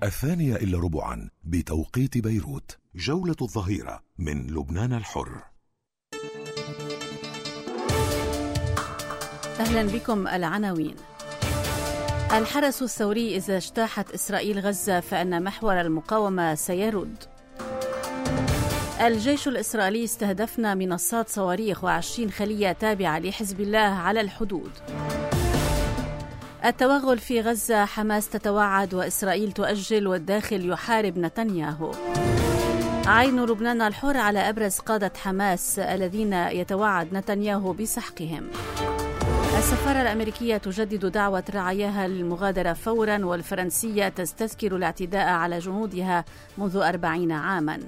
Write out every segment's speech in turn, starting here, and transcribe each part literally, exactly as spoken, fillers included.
الثانية إلا ربعا بتوقيت بيروت. جولة الظهيرة من لبنان الحر. أهلا بكم. العناوين: الحرس الثوري: إذا اجتاحت إسرائيل غزة فإن محور المقاومة سيرد. الجيش الإسرائيلي: استهدفنا منصات صواريخ وعشرين خلية تابعة لحزب الله على الحدود. التوغل في غزة: حماس تتوعد وإسرائيل تؤجل والداخل يحارب نتنياهو. عين لبنان الحر على أبرز قادة حماس الذين يتوعد نتنياهو بسحقهم. السفارة الأمريكية تجدد دعوة رعاياها للمغادرة فورا، والفرنسية تستذكر الاعتداء على جنودها منذ أربعين عاما.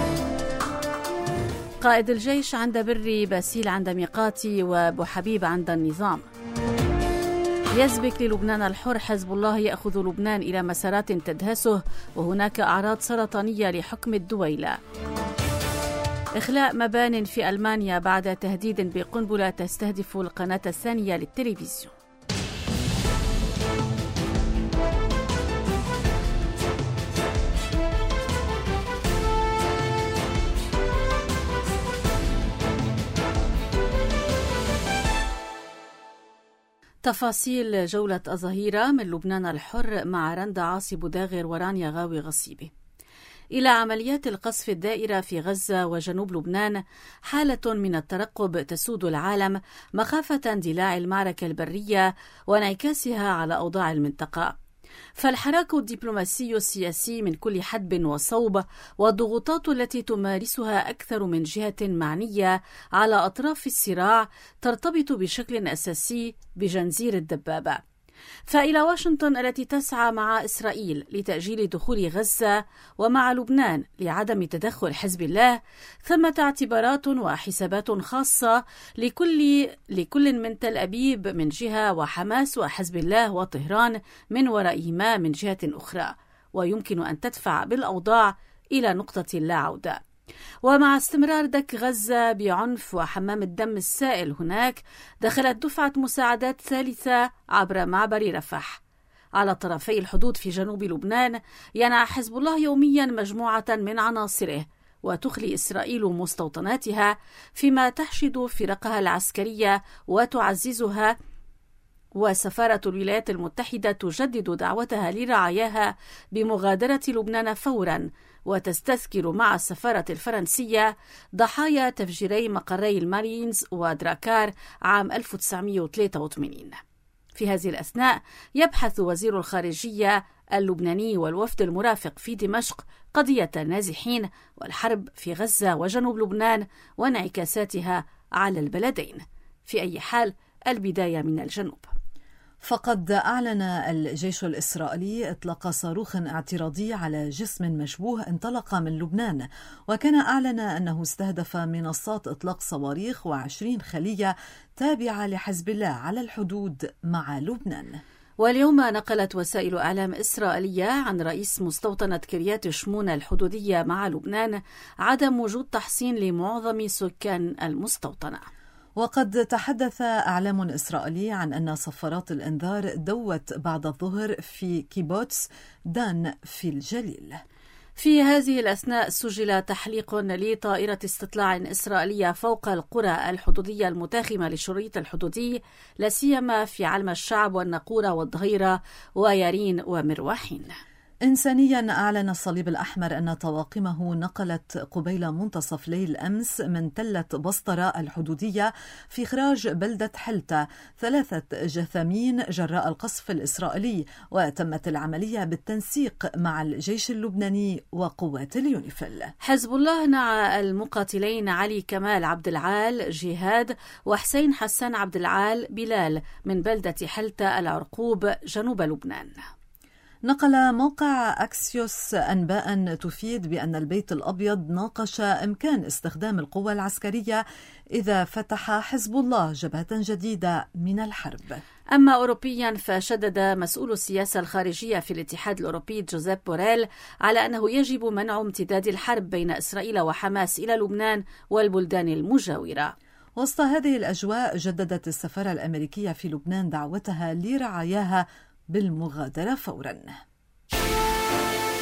قائد الجيش: عند بري، باسيل عند ميقاتي، وابو حبيب عند النظام. يسبك للبنان الحر: حزب الله يأخذ لبنان إلى مسارات تدهسه وهناك أعراض سرطانية لحكم الدويلة. إخلاء مبان في ألمانيا بعد تهديد بقنبلة تستهدف القناة الثانية للتلفزيون. تفاصيل جولة الظهيرة من لبنان الحر مع رندا عاصي بوداغر ورانيا غاوي غصيبي. إلى عمليات القصف الدائرة في غزة وجنوب لبنان، حالة من الترقب تسود العالم مخافة اندلاع المعركة البرية وانعكاسها على أوضاع المنطقة. فالحراك الدبلوماسي السياسي من كل حدب وصوب والضغوطات التي تمارسها أكثر من جهة معنية على أطراف الصراع ترتبط بشكل أساسي بجنزير الدبابة. فإلى واشنطن التي تسعى مع إسرائيل لتأجيل دخول غزة ومع لبنان لعدم تدخل حزب الله، ثمة اعتبارات وحسابات خاصة لكل لكل من تل أبيب من جهة وحماس وحزب الله وطهران من ورائهما من جهة أخرى، ويمكن أن تدفع بالأوضاع إلى نقطة لا عودة. ومع استمرار دك غزة بعنف وحمام الدم السائل هناك، دخلت دفعة مساعدات ثالثة عبر معبر رفح. على طرفي الحدود في جنوب لبنان ينعى حزب الله يوميا مجموعة من عناصره، وتخلي إسرائيل مستوطناتها فيما تحشد فرقها العسكرية وتعززها. وسفارة الولايات المتحدة تجدد دعوتها لرعاياها بمغادرة لبنان فورا، وتستذكر مع السفارة الفرنسية ضحايا تفجيري مقري المارينز ودراكار عام ألف وتسعمائة وثلاثة وثمانين. في هذه الأثناء يبحث وزير الخارجية اللبناني والوفد المرافق في دمشق قضية النازحين والحرب في غزة وجنوب لبنان وانعكاساتها على البلدين. في أي حال، البداية من الجنوب. فقد أعلن الجيش الإسرائيلي إطلاق صاروخ اعتراضي على جسم مشبوه انطلق من لبنان، وكان أعلن أنه استهدف منصات إطلاق صواريخ وعشرين خلية تابعة لحزب الله على الحدود مع لبنان. واليوم نقلت وسائل إعلام إسرائيلية عن رئيس مستوطنة كريات شمون الحدودية مع لبنان عدم وجود تحصين لمعظم سكان المستوطنة. وقد تحدث إعلام إسرائيلي عن أن صفارات الإنذار دوت بعد الظهر في كيبوتس دان في الجليل. في هذه الأثناء سجل تحليق لطائرة استطلاع إسرائيلية فوق القرى الحدودية المتاخمة للشريط الحدودي، لا سيما في علم الشعب والنقورة والظهيرة ويارين ومرواحين. إنسانيا: أعلن الصليب الأحمر أن طواقمه نقلت قبيل منتصف ليل أمس من تلة بسطرة الحدودية في خراج بلدة حلتة ثلاثة جثامين جراء القصف الإسرائيلي، وتمت العملية بالتنسيق مع الجيش اللبناني وقوات اليونيفيل. حزب الله نعى المقاتلين علي كمال عبد العال جهاد وحسين حسان عبد العال بلال من بلدة حلتة العرقوب جنوب لبنان. نقل موقع أكسيوس أنباء تفيد بأن البيت الأبيض ناقش إمكان استخدام القوى العسكرية إذا فتح حزب الله جبهة جديدة من الحرب. أما أوروبيا، فشدد مسؤول السياسة الخارجية في الاتحاد الأوروبي جوزيب بوريل على أنه يجب منع امتداد الحرب بين إسرائيل وحماس إلى لبنان والبلدان المجاورة. وسط هذه الأجواء، جددت السفارة الأمريكية في لبنان دعوتها لرعاياها بالمغادرة فورا.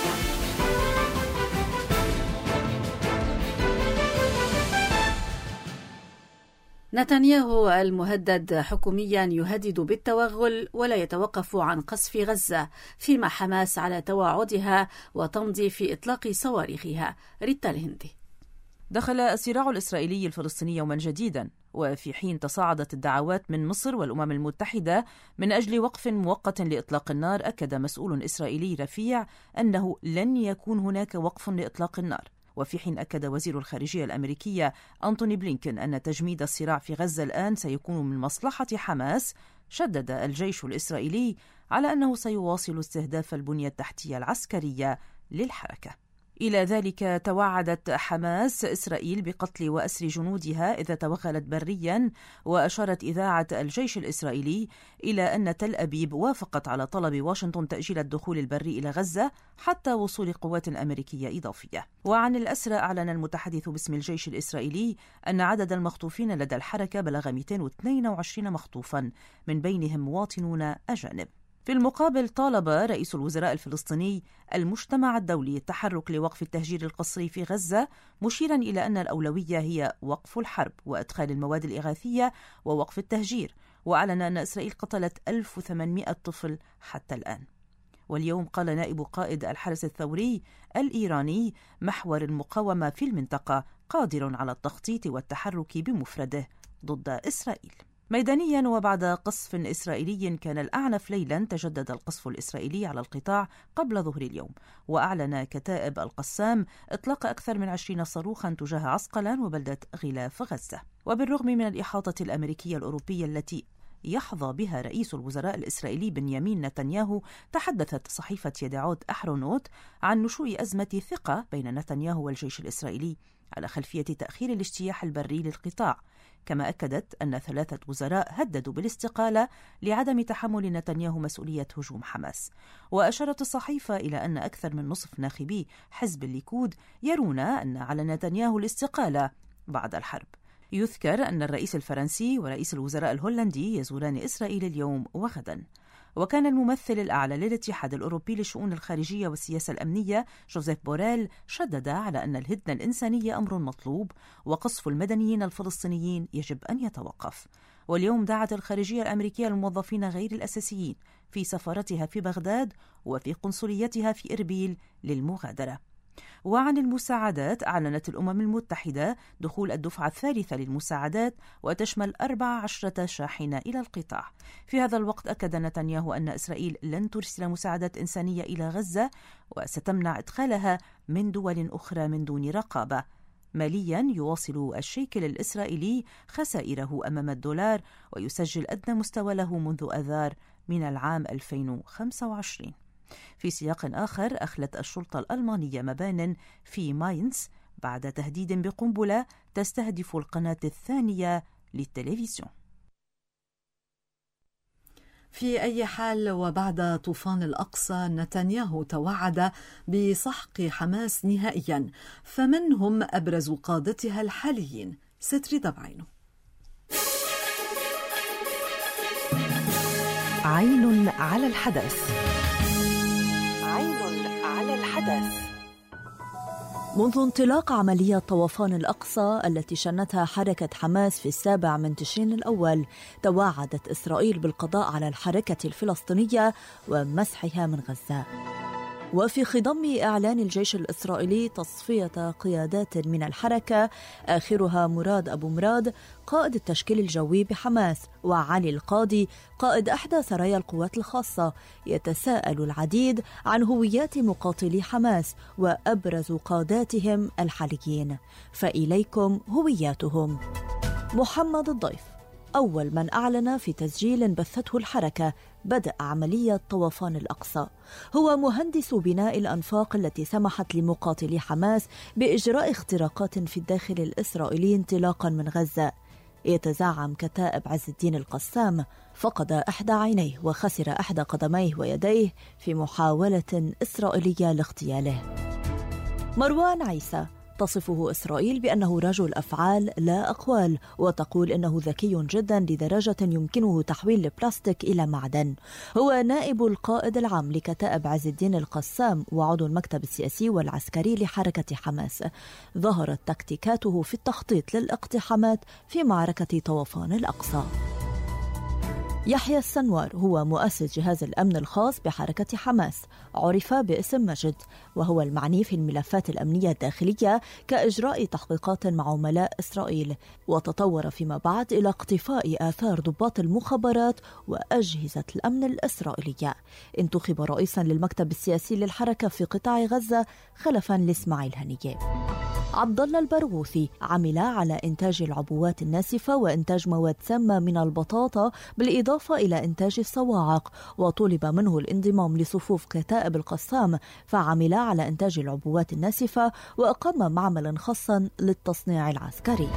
نتنياهو المهدد حكوميا يهدد بالتوغل ولا يتوقف عن قصف غزة، فيما حماس على توعدها وتمضي في إطلاق صواريخها. ريتا الهندي. دخل الصراع الإسرائيلي الفلسطيني يوما جديدا، وفي حين تصاعدت الدعوات من مصر والأمم المتحدة من أجل وقف مؤقت لإطلاق النار، أكد مسؤول إسرائيلي رفيع أنه لن يكون هناك وقف لإطلاق النار. وفي حين أكد وزير الخارجية الأمريكية أنتوني بلينكن أن تجميد الصراع في غزة الآن سيكون من مصلحة حماس، شدد الجيش الإسرائيلي على أنه سيواصل استهداف البنية التحتية العسكرية للحركة. إلى ذلك توعدت حماس إسرائيل بقتل وأسر جنودها إذا توغلت بريا، وأشارت إذاعة الجيش الإسرائيلي إلى أن تل أبيب وافقت على طلب واشنطن تأجيل الدخول البري إلى غزة حتى وصول قوات أمريكية إضافية. وعن الأسرى، أعلن المتحدث باسم الجيش الإسرائيلي أن عدد المخطوفين لدى الحركة بلغ مئتين واثنين وعشرين مخطوفا، من بينهم مواطنون أجانب. في المقابل، طالب رئيس الوزراء الفلسطيني المجتمع الدولي التحرك لوقف التهجير القسري في غزة، مشيرا إلى أن الأولوية هي وقف الحرب وإدخال المواد الإغاثية ووقف التهجير، وأعلن أن إسرائيل قتلت ألف وثمانمئة طفل حتى الآن. واليوم قال نائب قائد الحرس الثوري الإيراني محور المقاومة في المنطقة قادر على التخطيط والتحرك بمفرده ضد إسرائيل. ميدانيا، وبعد قصف إسرائيلي كان الأعنف ليلا، تجدد القصف الإسرائيلي على القطاع قبل ظهر اليوم، وأعلن كتائب القسام إطلاق أكثر من عشرين صاروخا تجاه عسقلان وبلدة غلاف غزة. وبالرغم من الإحاطة الأمريكية الأوروبية التي يحظى بها رئيس الوزراء الإسرائيلي بنيامين نتنياهو، تحدثت صحيفة يدعوت أحرونوت عن نشوء أزمة ثقة بين نتنياهو والجيش الإسرائيلي على خلفية تأخير الاجتياح البري للقطاع. كما أكدت أن ثلاثة وزراء هددوا بالاستقالة لعدم تحمل نتنياهو مسؤولية هجوم حماس. وأشارت الصحيفة إلى أن أكثر من نصف ناخبي حزب الليكود يرون أن على نتنياهو الاستقالة بعد الحرب. يذكر أن الرئيس الفرنسي ورئيس الوزراء الهولندي يزوران إسرائيل اليوم وغدا. وكان الممثل الأعلى للاتحاد الأوروبي للشؤون الخارجية والسياسة الأمنية جوزيف بوريل شدد على أن الهدنة الإنسانية أمر مطلوب، وقصف المدنيين الفلسطينيين يجب أن يتوقف. واليوم دعت الخارجية الأمريكية الموظفين غير الأساسيين في سفارتها في بغداد وفي قنصليتها في إربيل للمغادرة. وعن المساعدات، أعلنت الأمم المتحدة دخول الدفعة الثالثة للمساعدات، وتشمل أربع عشرة شاحنة إلى القطاع. في هذا الوقت أكد نتنياهو أن إسرائيل لن ترسل مساعدات إنسانية إلى غزة، وستمنع إدخالها من دول أخرى من دون رقابة. ماليا، يواصل الشيكل الإسرائيلي خسائره أمام الدولار، ويسجل أدنى مستوى له منذ آذار من العام ألفين وخمسة وعشرين. في سياق آخر، أخلت الشرطة الألمانية مبان في ماينز بعد تهديد بقنبلة تستهدف القناة الثانية للتلفزيون. في أي حال، وبعد طوفان الأقصى، نتنياهو توعد بسحق حماس نهائيا، فمن هم أبرز قادتها الحاليين؟ ستري دبعينه. عين على الحدث. عين على الحدث. منذ انطلاق عملية طوفان الأقصى التي شنتها حركة حماس في السابع من تشرين الأول، توعدت إسرائيل بالقضاء على الحركة الفلسطينية ومسحها من غزة. وفي خضم إعلان الجيش الإسرائيلي تصفية قيادات من الحركة، آخرها مراد أبو مراد قائد التشكيل الجوي بحماس، وعلي القاضي قائد إحدى سرايا القوات الخاصة، يتساءل العديد عن هويات مقاتلي حماس وأبرز قاداتهم الحاليين، فإليكم هوياتهم. محمد الضيف، أول من أعلن في تسجيل بثته الحركة بدء عملية طوفان الأقصى، هو مهندس بناء الأنفاق التي سمحت لمقاتلي حماس بإجراء اختراقات في الداخل الإسرائيلي انطلاقا من غزة. يتزعم كتائب عز الدين القسام فقد إحدى عينيه وخسر إحدى قدميه ويديه في محاولة إسرائيلية لاغتياله. مروان عيسى تصفه إسرائيل بأنه رجل أفعال لا أقوال، وتقول إنه ذكي جدا لدرجة يمكنه تحويل البلاستيك إلى معدن. هو نائب القائد العام لكتائب عز الدين القسام وعضو المكتب السياسي والعسكري لحركة حماس. ظهرت تكتيكاته في التخطيط للاقتحامات في معركة طوفان الأقصى. يحيى السنوار هو مؤسس جهاز الأمن الخاص بحركة حماس، عرف باسم مجد، وهو المعني في الملفات الأمنية الداخلية كإجراء تحقيقات مع عملاء إسرائيل، وتطور فيما بعد إلى اقتفاء آثار ضباط المخابرات وأجهزة الأمن الإسرائيلية. انتخب رئيسا للمكتب السياسي للحركة في قطاع غزة خلفا لإسماعيل هنية. عبد الله البرغوثي عمل على إنتاج العبوات الناسفة وإنتاج مواد سامة من البطاطا بالإضافة إلى إنتاج الصواعق، وطلب منه الانضمام لصفوف كتائب القسام فعمل على إنتاج العبوات الناسفة وأقام معملا خاصا للتصنيع العسكري.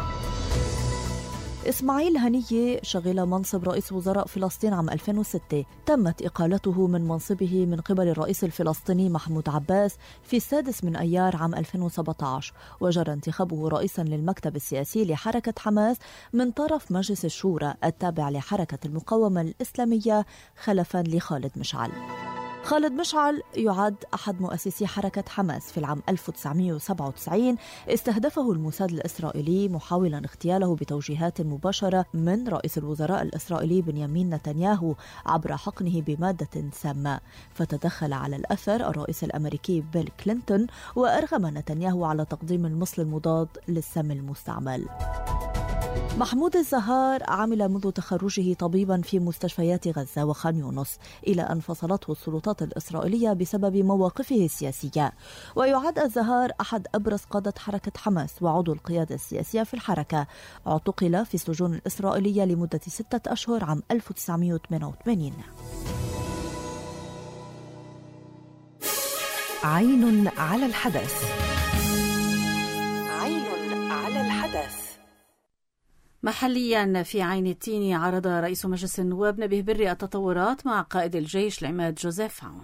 إسماعيل هنية شغل منصب رئيس وزراء فلسطين عام ألفين وستة. تمت إقالته من منصبه من قبل الرئيس الفلسطيني محمود عباس في السادس من أيار عام ألفين وسبعة عشر، وجرى انتخابه رئيسا للمكتب السياسي لحركة حماس من طرف مجلس الشورى التابع لحركة المقاومة الإسلامية خلفا لخالد مشعل. خالد مشعل يعد أحد مؤسسي حركة حماس. في العام ألف وتسعمائة وسبعة وتسعين استهدفه الموساد الإسرائيلي محاولا اغتياله بتوجيهات مباشرة من رئيس الوزراء الإسرائيلي بنيامين نتنياهو عبر حقنه بمادة سامة، فتدخل على الأثر الرئيس الأمريكي بيل كلينتون وأرغم نتنياهو على تقديم المصل المضاد للسم المستعمل. محمود الزهار عمل منذ تخرجه طبيبا في مستشفيات غزة وخان يونس إلى أن فصلته السلطات الإسرائيلية بسبب مواقفه السياسية. ويعد الزهار أحد أبرز قادة حركة حماس وعضو القيادة السياسية في الحركة. اعتقل في السجون الإسرائيلية لمدة ستة أشهر عام ألف وتسعمائة وثمانية وثمانين. عين على الحدث. عين على الحدث. محليا في عين التين عرض رئيس مجلس النواب نبيه بري التطورات مع قائد الجيش العماد جوزيف عون.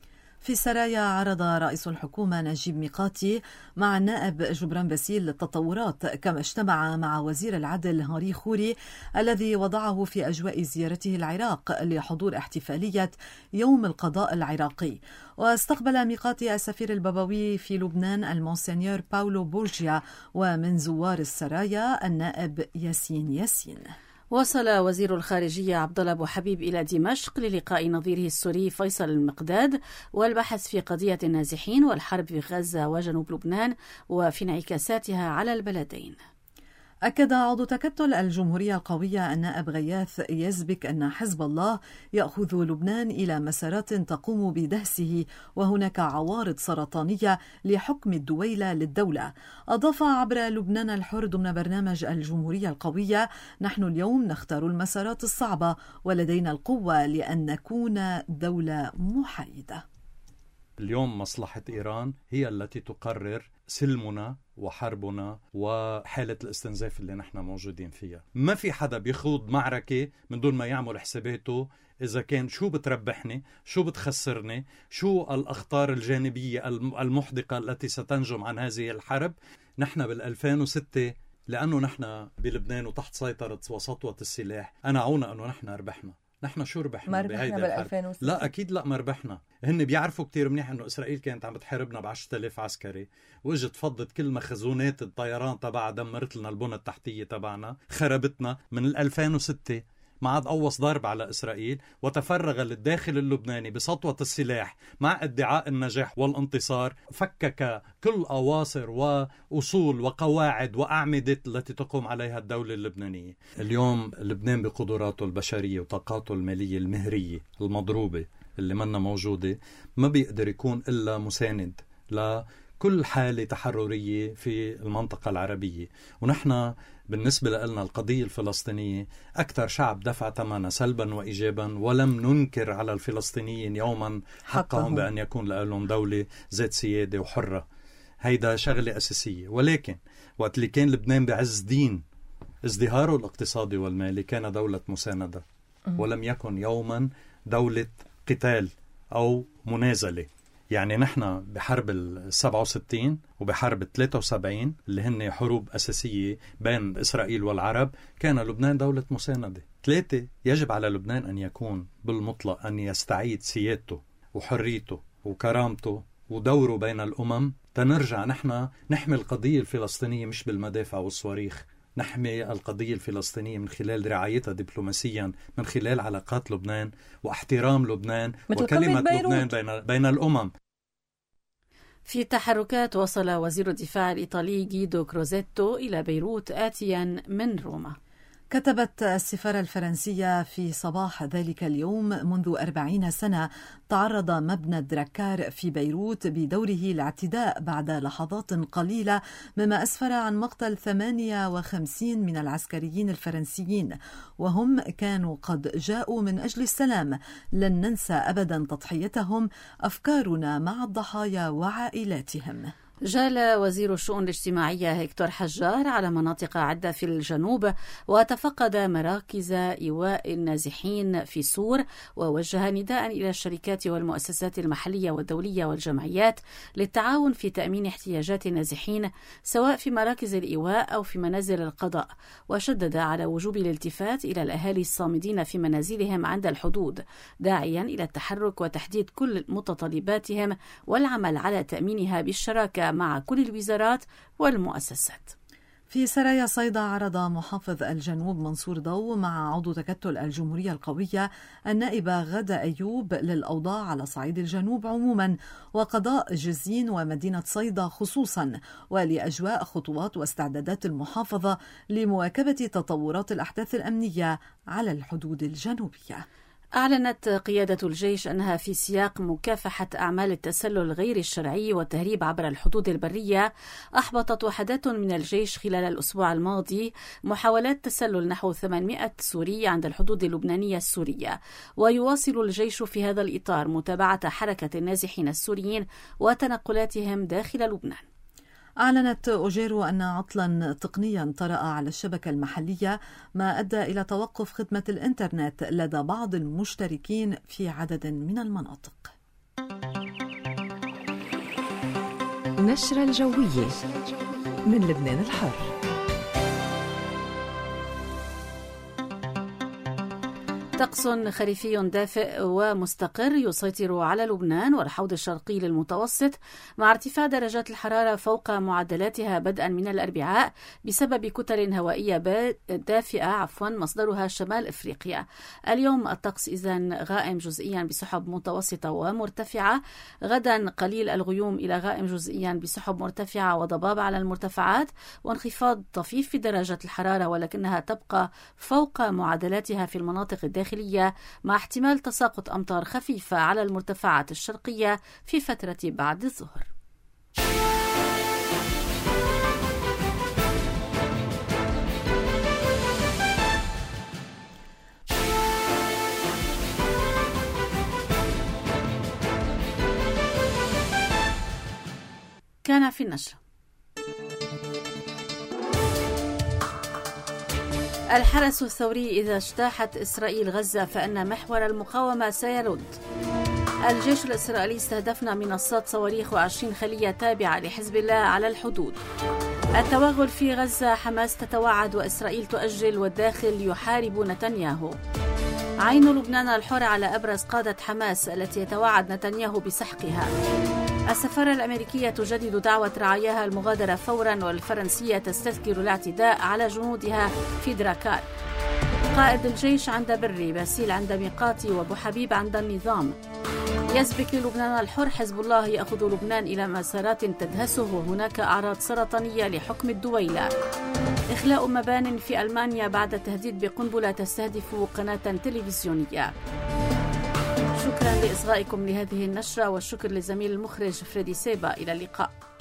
في سرايا عرض رئيس الحكومة نجيب ميقاتي مع النائب جبران باسيل التطورات، كما اجتمع مع وزير العدل هاري خوري الذي وضعه في أجواء زيارته العراق لحضور احتفالية يوم القضاء العراقي. واستقبل ميقاتي السفير البابوي في لبنان المونسينيور باولو بورجيا، ومن زوار السرايا النائب ياسين ياسين. وصل وزير الخارجية عبد الله أبو حبيب إلى دمشق للقاء نظيره السوري فيصل المقداد والبحث في قضية النازحين والحرب في غزة وجنوب لبنان وفي انعكاساتها على البلدين. أكد عضو تكتل الجمهورية القوية النائب غياث يزبك أن حزب الله يأخذ لبنان إلى مسارات تقوم بدهسه، وهناك عوارض سرطانية لحكم الدويلة للدولة. أضاف عبر لبنان الحر ضمن برنامج الجمهورية القوية: نحن اليوم نختار المسارات الصعبة ولدينا القوة لأن نكون دولة محايدة. اليوم مصلحة إيران هي التي تقرر سلمنا وحربنا وحالة الاستنزاف اللي نحن موجودين فيها. ما في حدا بيخوض معركة من دون ما يعمل حساباته إذا كان شو بتربحني، شو بتخسرني، شو الأخطار الجانبية المحدقة التي ستنجم عن هذه الحرب. نحن بالألفين وستة لأنه نحن بلبنان وتحت سيطرة وسطوة السلاح أنعونا أنه نحن ربحنا. نحن شو ربحنا بهيدا الحرب؟ لا أكيد لا ما ربحنا. هن بيعرفوا كتير منيح أنه إسرائيل كانت عم بتحاربنا بعشرة آلاف عسكري، وإجت فضت كل مخزونات الطيران تبعها، دمرت لنا البنى التحتية تبعنا، خربتنا. من ألفين وستة ما عاد قوص ضرب على إسرائيل، وتفرغ للداخل اللبناني بسطوة السلاح مع ادعاء النجاح والانتصار. فكك كل أواصر وأصول وقواعد وأعمدة التي تقوم عليها الدولة اللبنانية. اليوم لبنان بقدراته البشرية وطاقاته المالية المهرية المضروبة اللي منا موجودة ما بيقدر يكون إلا مساند لكل حالة تحررية في المنطقة العربية. ونحن بالنسبة لنا القضية الفلسطينية أكثر شعب دفع ثمنها سلبا وإيجابا، ولم ننكر على الفلسطينيين يوما حقهم بأن يكون لهم دولة ذات سيادة وحرة. هيدا شغلة أساسية. ولكن وقت اللي كان لبنان بعز دين ازدهاره الاقتصادي والمالي كان دولة مساندة، ولم يكن يوما دولة قتال أو منازلة. يعني نحن بحرب السبعة وستين وبحرب الثلاثة وسبعين اللي هن حروب أساسية بين إسرائيل والعرب، كان لبنان دولة مساندة. ثلاثة، يجب على لبنان أن يكون بالمطلق أن يستعيد سيادته وحريته وكرامته ودوره بين الأمم، تنرجع نحن نحمي القضية الفلسطينية مش بالمدافع والصواريخ، نحمي القضية الفلسطينية من خلال رعايتها دبلوماسيا، من خلال علاقات لبنان واحترام لبنان وكلمة لبنان بين, بين الأمم. في تحركات وصل وزير الدفاع الإيطالي غيدو كروزيتو إلى بيروت آتيا من روما. كتبت السفارة الفرنسية في صباح ذلك اليوم: منذ أربعين سنة تعرض مبنى الدراكار في بيروت بدوره الاعتداء بعد لحظات قليلة، مما أسفر عن مقتل ثمانية وخمسين من العسكريين الفرنسيين، وهم كانوا قد جاءوا من أجل السلام. لن ننسى أبدا تضحيتهم، أفكارنا مع الضحايا وعائلاتهم. جال وزير الشؤون الاجتماعية هيكتور حجار على مناطق عدة في الجنوب وتفقد مراكز إيواء النازحين في سور، ووجه نداء إلى الشركات والمؤسسات المحلية والدولية والجمعيات للتعاون في تأمين احتياجات النازحين سواء في مراكز الإيواء أو في منازل القضاء، وشدد على وجوب الالتفات إلى الأهالي الصامدين في منازلهم عند الحدود، داعيا إلى التحرك وتحديد كل متطلباتهم والعمل على تأمينها بالشراكة مع كل الوزارات والمؤسسات. في سرايا صيدا عرض محافظ الجنوب منصور ضو مع عضو تكتل الجمهورية القوية النائبة غادة أيوب للأوضاع على صعيد الجنوب عموما وقضاء جزين ومدينة صيدا خصوصا، ولأجواء خطوات واستعدادات المحافظة لمواكبة تطورات الأحداث الأمنية على الحدود الجنوبية. أعلنت قيادة الجيش أنها في سياق مكافحة أعمال التسلل غير الشرعي والتهريب عبر الحدود البرية. أحبطت وحدات من الجيش خلال الأسبوع الماضي محاولات تسلل نحو ثمانمائة سوري عند الحدود اللبنانية السورية، ويواصل الجيش في هذا الإطار متابعة حركة النازحين السوريين وتنقلاتهم داخل لبنان. أعلنت أوجيرو أن عطلا تقنيا طرأ على الشبكة المحلية ما أدى إلى توقف خدمة الإنترنت لدى بعض المشتركين في عدد من المناطق. نشرة الجوية من لبنان الحر. طقس خريفي دافئ ومستقر يسيطر على لبنان والحوض الشرقي للمتوسط، مع ارتفاع درجات الحرارة فوق معدلاتها بدءا من الأربعاء بسبب كتل هوائية دافئة عفوا مصدرها شمال إفريقيا. اليوم الطقس إذن غائم جزئيا بسحب متوسطة ومرتفعة، غدا قليل الغيوم إلى غائم جزئيا بسحب مرتفعة وضباب على المرتفعات، وانخفاض طفيف في درجات الحرارة ولكنها تبقى فوق معدلاتها في المناطق الداخلية، مع احتمال تساقط أمطار خفيفة على المرتفعات الشرقية في فترة بعد الظهر. كان في النشرة: الحرس الثوري: إذا اجتاحت إسرائيل غزة فإن محور المقاومة سيرد. الجيش الإسرائيلي: استهدفنا منصات صواريخ وعشرين خلية تابعة لحزب الله على الحدود. التوغل في غزة: حماس تتوعد وإسرائيل تؤجل والداخل يحارب نتنياهو. عين لبنان الحر على أبرز قادة حماس التي يتوعد نتنياهو بسحقها. السفارة الأمريكية تجدد دعوة رعاياها المغادرة فورا، والفرنسية تستذكر الاعتداء على جنودها في دراكار. قائد الجيش عند بري، باسيل عند ميقاتي، وابو حبيب عند النظام. يسبك للبنان الحر: حزب الله يأخذ لبنان إلى مسارات تدهسه وهناك أعراض سرطانية لحكم الدويلة. إخلاء مبان في ألمانيا بعد تهديد بقنبلة تستهدف قناة تلفزيونية. شكرا لإصغائكم لهذه النشرة، والشكر لزميل المخرج فريدي سيبا. إلى اللقاء.